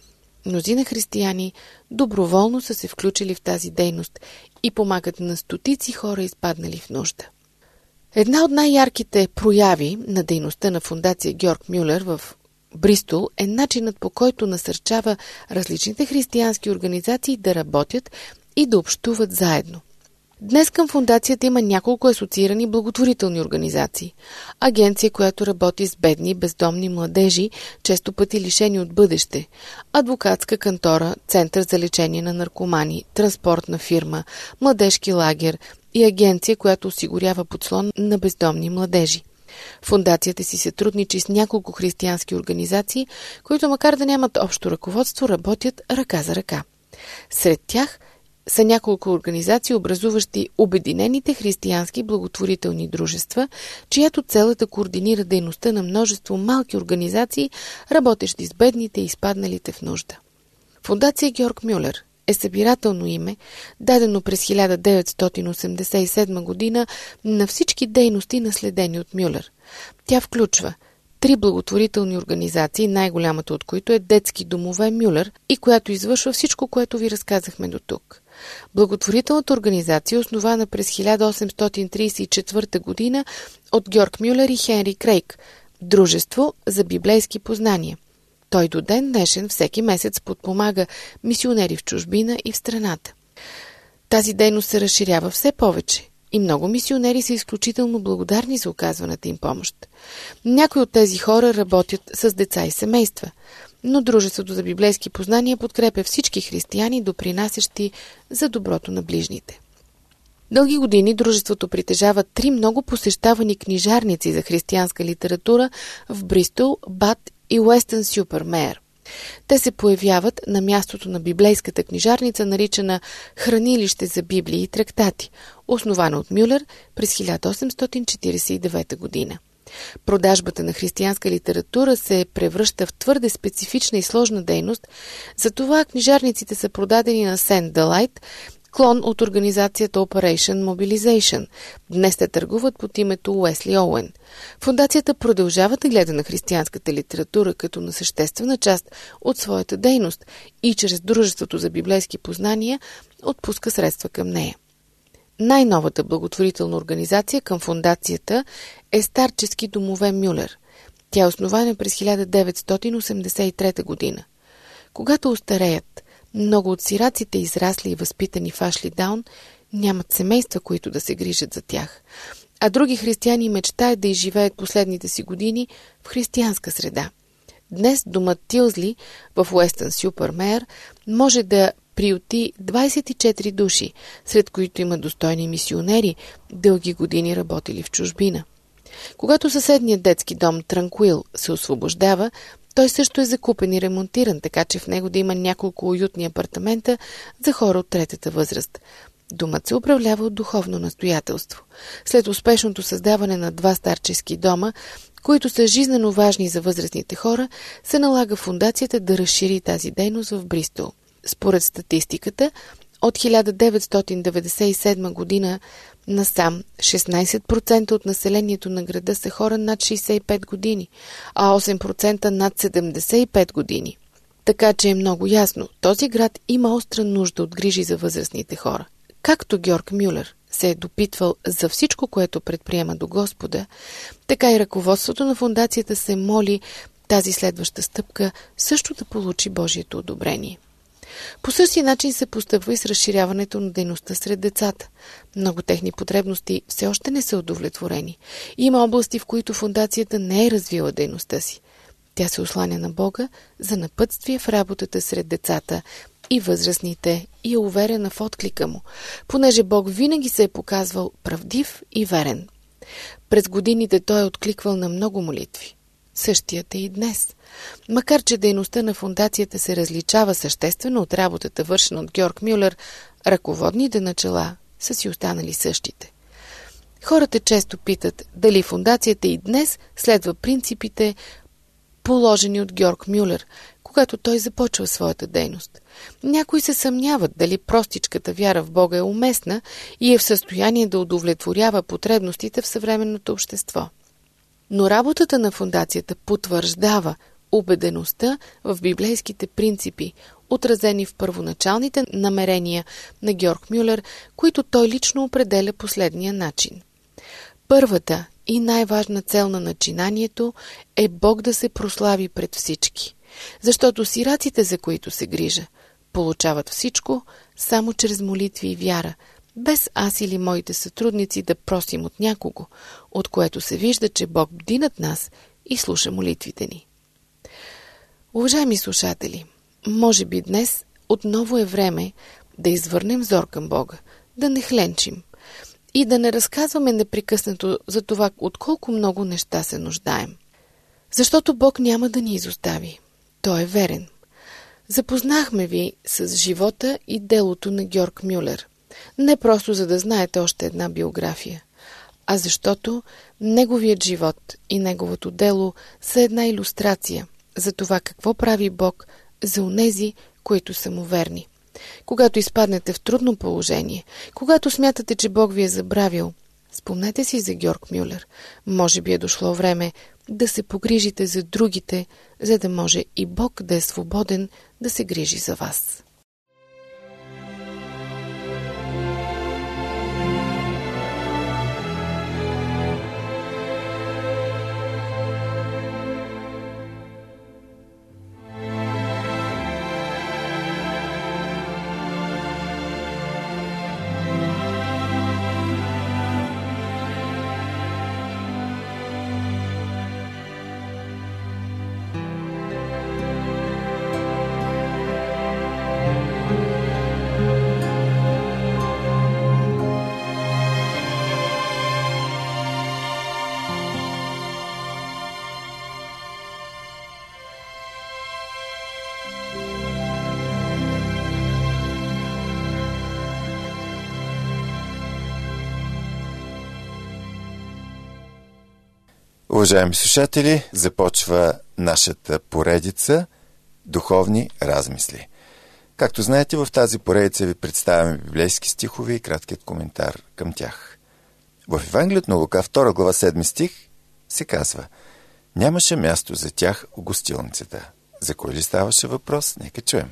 Мнозина християни доброволно са се включили в тази дейност и помагат на стотици хора, изпаднали в нужда. Една от най-ярките прояви на дейността на фондация Георг Мюлер в Бристол е начинът, по който насърчава различните християнски организации да работят и да общуват заедно. Днес към фондацията има няколко асоциирани благотворителни организации. Агенция, която работи с бедни и бездомни младежи, често пъти лишени от бъдеще. Адвокатска кантора, център за лечение на наркомани, транспортна фирма, младежки лагер и агенция, която осигурява подслон на бездомни младежи. Фондацията си сътрудничи с няколко християнски организации, които макар да нямат общо ръководство, работят ръка за ръка. Сред тях са няколко организации, образуващи Обединените християнски благотворителни дружества, чиято цел е да координира дейността на множество малки организации, работещи с бедните и изпадналите в нужда. Фондация Георг Мюлер е събирателно име, дадено през хиляда деветстотин осемдесет и седма година на всички дейности, наследени от Мюлер. Тя включва три благотворителни организации, най-голямата от които е Детски домове Мюлер и която извършва всичко, което ви разказахме до тук. Благотворителната организация е основана през хиляда осемстотин тридесет и четвърта година от Георг Мюлер и Хенри Крейг, Дружество за библейски познания. Той до ден днешен всеки месец подпомага мисионери в чужбина и в страната. Тази дейност се разширява все повече и много мисионери са изключително благодарни за оказваната им помощ. Някои от тези хора работят с деца и семейства, но Дружеството за библейски познания подкрепя всички християни, допринасящи за доброто на ближните. Дълги години дружеството притежава три много посещавани книжарници за християнска литература в Бристол, Бат и Уестън-сюпър-Меър. Те се появяват на мястото на библейската книжарница, наричана Хранилище за библии и трактати, основана от Мюлер през хиляда осемстотин четиридесет и девета година. Продажбата на християнска литература се превръща в твърде специфична и сложна дейност, затова книжарниците са продадени на Сент Далайт, клон от организацията Operation Mobilization. Днес те търгуват под името Уесли Оуен. Фондацията продължава да гледа на християнската литература като на съществена част от своята дейност и чрез Дружеството за библейски познания отпуска средства към нея. Най-новата благотворителна организация към фондацията е Старчески домове Мюлер. Тя е основана през хиляда деветстотин осемдесет и трета година. Когато остареят, много от сираците, израсли и възпитани в Ашлидаун, нямат семейства, които да се грижат за тях. А други християни мечтаят да изживеят последните си години в християнска среда. Днес домът Тилсли в Уестън-сюпър-Меър може да приюти двадесет и четири души, сред които има достойни мисионери, дълги години работили в чужбина. Когато съседният детски дом Транкуил се освобождава, той също е закупен и ремонтиран, така че в него да има няколко уютни апартамента за хора от третата възраст. Домът се управлява от духовно настоятелство. След успешното създаване на два старчески дома, които са жизнено важни за възрастните хора, се налага фондацията да разшири тази дейност в Бристол. Според статистиката, от хиляда деветстотин деветдесет и седма година насам шестнадесет процента от населението на града са хора над шейсет и пет години, а осем процента над седемдесет и пет години. Така че е много ясно, този град има остра нужда от грижи за възрастните хора. Както Георг Мюлер се е допитвал за всичко, което предприема до Господа, така и ръководството на фондацията се моли тази следваща стъпка също да получи Божието одобрение. По същия начин се постъпва и с разширяването на дейността сред децата. Много техни потребности все още не са удовлетворени. Има области, в които фондацията не е развила дейността си. Тя се осланя на Бога за напътствие в работата сред децата и възрастните и е уверена в отклика му, понеже Бог винаги се е показвал правдив и верен. През годините той е откликвал на много молитви. Същият е и днес. Макар че дейността на фондацията се различава съществено от работата, вършена от Георг Мюлер, ръководните начала са си останали същите. Хората често питат дали фондацията и днес следва принципите, положени от Георг Мюлер, когато той започва своята дейност. Някои се съмняват дали простичката вяра в Бога е уместна и е в състояние да удовлетворява потребностите в съвременното общество. Но работата на фондацията потвърждава убедеността в библейските принципи, отразени в първоначалните намерения на Георг Мюлер, които той лично определя последния начин. Първата и най-важна цел на начинанието е Бог да се прослави пред всички, защото сираците, за които се грижа, получават всичко само чрез молитви и вяра, без аз или моите сътрудници да просим от някого, от което се вижда, че Бог бди над нас и слуша молитвите ни. Уважаеми слушатели, може би днес отново е време да извърнем взор към Бога, да не хленчим и да не разказваме непрекъснато за това, от колко много неща се нуждаем. Защото Бог няма да ни изостави. Той е верен. Запознахме ви с живота и делото на Георг Мюлер. Не просто за да знаете още една биография, а защото неговият живот и неговото дело са една илюстрация за това какво прави Бог за онези, които са му верни. Когато изпаднете в трудно положение, когато смятате, че Бог ви е забравил, спомнете си за Георг Мюлер. Може би е дошло време да се погрижите за другите, за да може и Бог да е свободен да се грижи за вас.
Уважаеми слушатели, започва нашата поредица Духовни размисли. Както знаете, в тази поредица ви представяме библейски стихове и краткият коментар към тях. В Евангелието на Лука, втора глава, седми стих, се казва: нямаше място за тях в гостилницата. За кой ли ставаше въпрос? Нека чуем.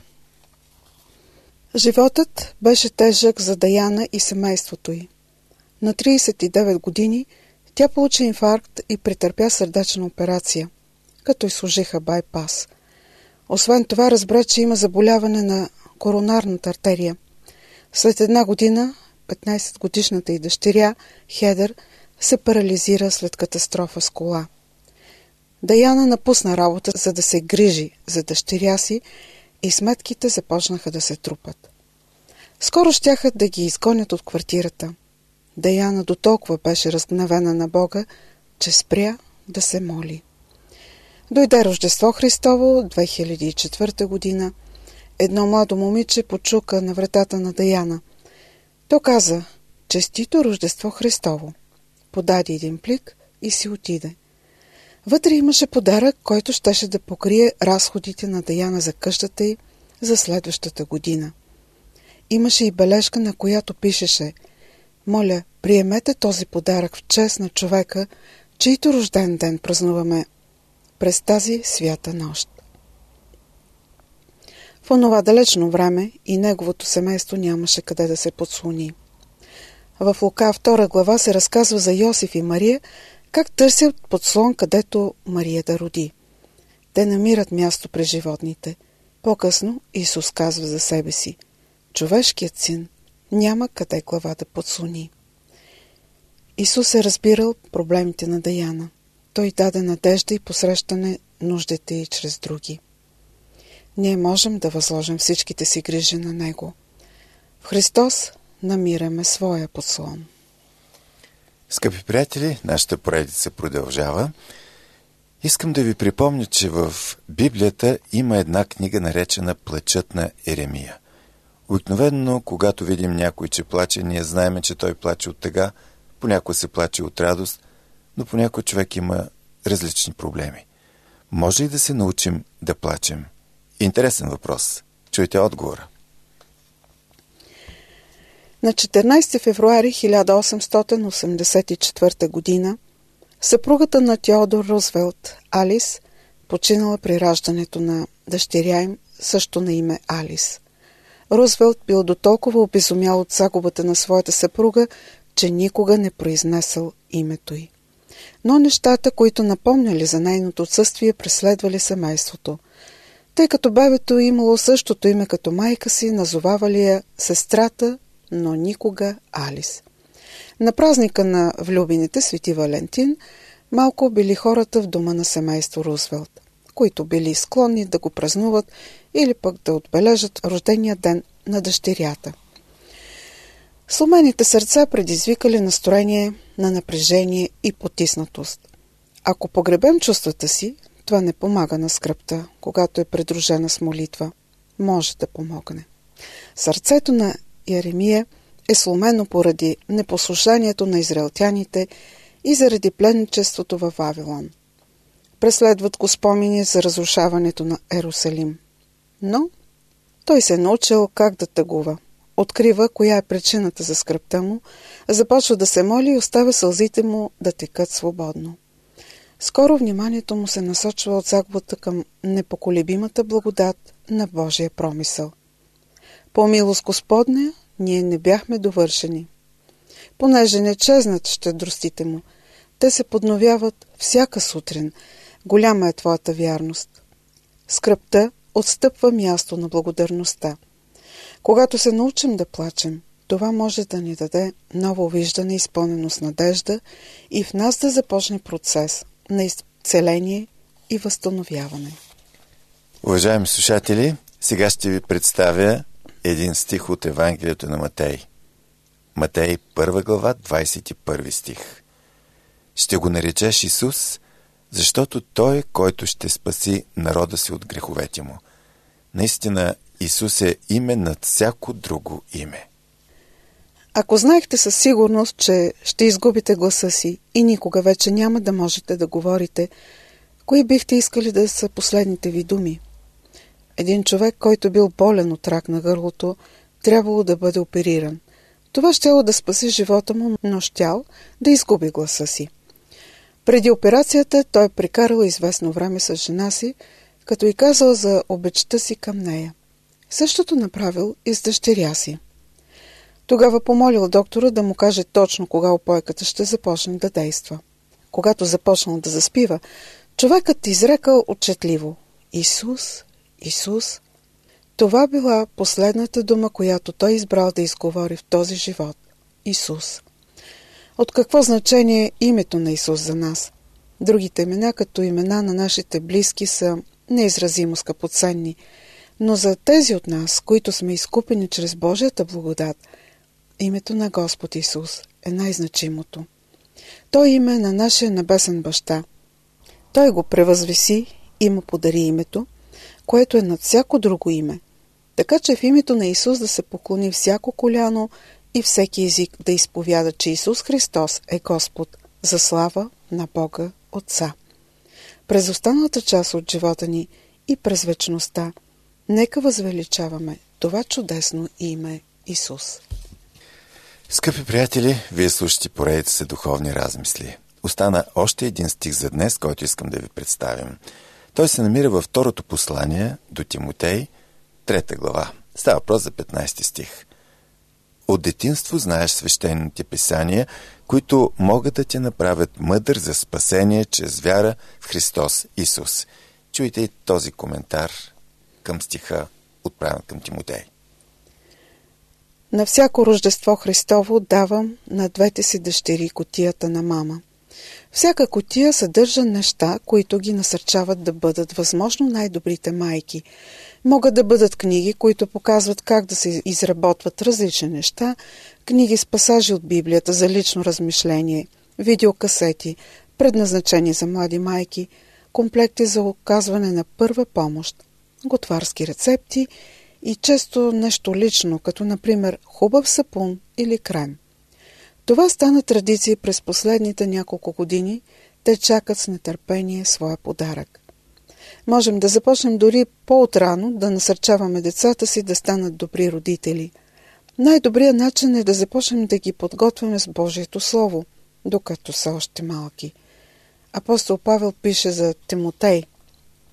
Животът беше тежък за Даяна и семейството й. На тридесет и девет години тя получи инфаркт и претърпя сърдечна операция, като й сложиха байпас. Освен това разбра, че има заболяване на коронарната артерия. След една година петнайсетгодишната й дъщеря Хедър се парализира след катастрофа с кола. Даяна напусна работа, за да се грижи за дъщеря си, и сметките започнаха да се трупат. Скоро щяха да ги изгонят от квартирата. Даяна дотолкова беше разгневена на Бога, че спря да се моли. Дойде Рождество Христово, две хиляди и четвърта година. Едно младо момиче почука на вратата на Даяна. То каза: честито Рождество Христово. Подаде един плик и си отиде. Вътре имаше подарък, който щеше да покрие разходите на Даяна за къщата й за следващата година. Имаше и бележка, на която пишеше: моля, приемете този подарък в чест на човека, чийто рожден ден празнуваме през тази свята нощ. В онова далечно време и неговото семейство нямаше къде да се подслони. В Лука втора глава се разказва за Йосиф и Мария, как търсят подслон, където Мария да роди. Те намират място при животните. По-късно Исус казва за себе си: човешкият син няма къде глава да подслони. Исус е разбирал проблемите на Даяна. Той даде надежда и посрещане нуждите й чрез други. Ние можем да възложим всичките си грижи на Него. В Христос намираме своя подслон.
Скъпи приятели, нашата поредица продължава. Искам да ви припомня, че в Библията има една книга, наречена Плачът на Еремия. Обикновено, когато видим някой, че плаче, ние знаем, че той плаче от тъга, понякога се плаче от радост, но понякога човек има различни проблеми. Може ли да се научим да плачем? Интересен въпрос. Чуйте отговора.
На четиринайсети февруари хиляда осемстотин осемдесет и четвърта година съпругата на Теодор Рузвелт, Алис, починала при раждането на дъщеря им, също на име Алис. Рузвелт бил дотолкова обезумял от загубата на своята съпруга, че никога не произнесъл името й. Но нещата, които напомняли за нейното отсъствие, преследвали семейството. Тъй като бебето имало същото име като майка си, назовавали я сестрата, но никога Алис. На празника на влюбените, Свети Валентин, малко били хората в дома на семейство Рузвелт, които били склонни да го празнуват или пък да отбележат рождения ден на дъщерята. Сломените сърца предизвикали настроение на напрежение и потиснатост. Ако погребем чувствата си, това не помага на скръбта, когато е придружена с молитва. Може да помогне. Сърцето на Йеремия е сломено поради непослушанието на израелтяните и заради пленничеството във Вавилон. Преследват го спомени за разрушаването на Ерусалим. Но той се е научил как да тъгува. Открива коя е причината за скръбта му, започва да се моли и оставя сълзите му да текат свободно. Скоро вниманието му се насочва от загубата към непоколебимата благодат на Божия промисъл. По милост Господня ние не бяхме довършени. Понеже не чезнат щедростите му, те се подновяват всяка сутрин. Голяма е твоята вярност. Скръбта отстъпва място на благодарността. Когато се научим да плачем, това може да ни даде ново виждане, изпълнено с надежда и в нас да започне процес на изцеление и възстановяване.
Уважаеми слушатели, сега ще ви представя един стих от Евангелието на Матей. Матей, първа глава, двадесет и първи стих. Ще го наречеш Исус, защото Той е, който ще спаси народа си от греховете му. Наистина, Исус е име над всяко друго име.
Ако знаехте със сигурност, че ще изгубите гласа си и никога вече няма да можете да говорите, кои бихте искали да са последните ви думи? Един човек, който бил болен от рак на гърлото, трябвало да бъде опериран. Това щяло да спаси живота му, но щял да изгуби гласа си. Преди операцията той прекарал известно време с жена си, като й казал за обичта си към нея. Същото направил и с дъщеря си. Тогава помолил доктора да му каже точно кога опойката ще започне да действа. Когато започнал да заспива, човекът изрекал отчетливо: Исус, Исус. Това била последната дума, която той избрал да изговори в този живот. Исус. От какво значение е името на Исус за нас? Другите имена, като имена на нашите близки, са неизразимо скъпоценни, но за тези от нас, които сме изкупени чрез Божията благодат, името на Господ Исус е най-значимото. Той е име на нашия небесен баща. Той го превъзвиси и му подари името, което е над всяко друго име, така че в името на Исус да се поклони всяко коляно и всеки език да изповяда, че Исус Христос е Господ, за слава на Бога Отца. През останалата част от живота ни и през вечността, нека възвеличаваме това чудесно име Исус.
Скъпи приятели, вие слушате поредица се духовни размисли. Остана още един стих за днес, който искам да ви представим. Той се намира във второто послание до Тимотей, трета глава. Става въпрос за петнадесети стих. От детинство знаеш свещените писания, които могат да те направят мъдър за спасение чрез вяра в Христос Исус. Чуйте и този коментар към стиха, отправен към Тимотей.
На всяко Рождество Христово давам на двете си дъщери кутията на мама. Всяка кутия съдържа неща, които ги насърчават да бъдат възможно най-добрите майки. Могат да бъдат книги, които показват как да се изработват различни неща, книги с пасажи от Библията за лично размишление, видеокасети, предназначени за млади майки, комплекти за оказване на първа помощ, готварски рецепти и често нещо лично, като например хубав сапун или крем. Това стана традиция през последните няколко години, те чакат с нетърпение своя подарък. Можем да започнем дори по-отрано да насърчаваме децата си да станат добри родители. Най-добрият начин е да започнем да ги подготвяме с Божието Слово, докато са още малки. Апостол Павел пише за Тимотей: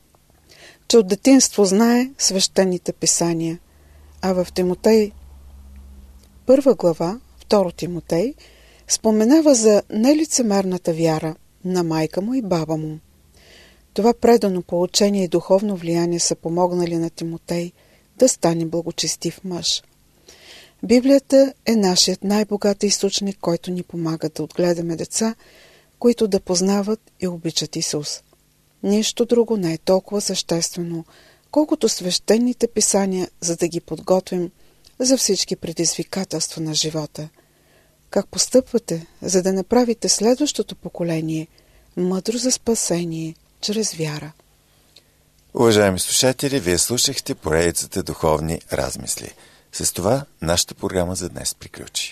че от детинство знае свещените писания, а в Тимотей, първа глава, второ Тимотей, споменава за нелицемерната вяра на майка му и баба му. Това предано поучение и духовно влияние са помогнали на Тимотей да стане благочестив мъж. Библията е нашият най-богат източник, който ни помага да отгледаме деца, които да познават и обичат Исус. Нищо друго не е толкова съществено, колкото свещените писания, за да ги подготвим за всички предизвикателства на живота. Как постъпвате, за да направите следващото поколение мъдро за спасение чрез вяра?
Уважаеми слушатели, вие слушахте поредицата духовни размисли. С това нашата програма за днес приключи.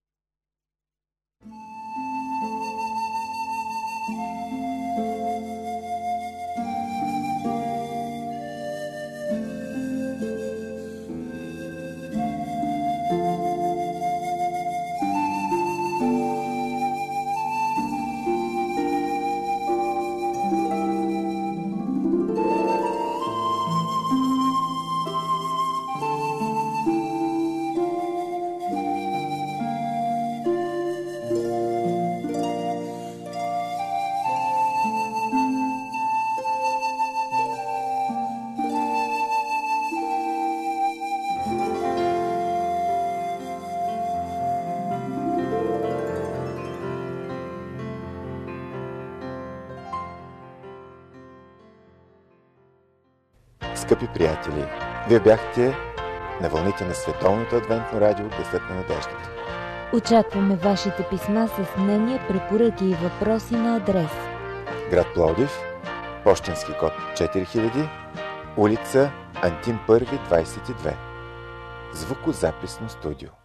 Скъпи приятели, вие бяхте на вълните на Световното адвентно радио Гласът на надеждата.
Очакваме вашите писма с мнения, препоръки и въпроси на адрес:
град Пловдив, пощенски код четири хиляди, улица Антим първи, двадесет и две. Звукозаписно студио.